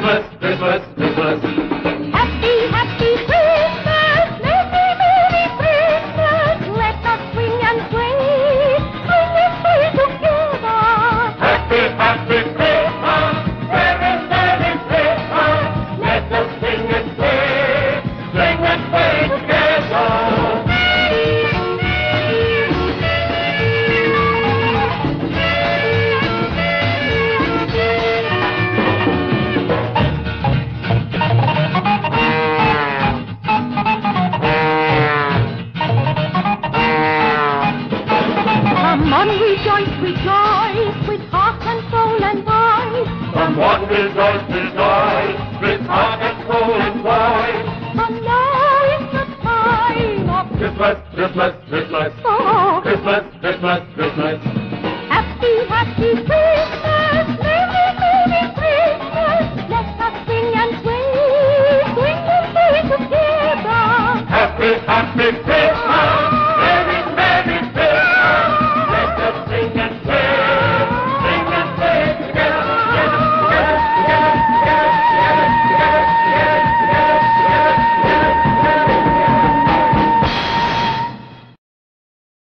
Christmas, Christmas, Christmas. Happy, happy Christmas, merry, merry Christmas. Let us swing and sway, swing and sway together. Happy, happy Christmas, merry, merry Christmas. Let us sing and sway, sing and sway together. Come on, rejoice, rejoice, with heart and soul and voice. Come on, rejoice, rejoice, with heart and soul and voice. For now is the time of Christmas, Christmas, Christmas, oh, Christmas,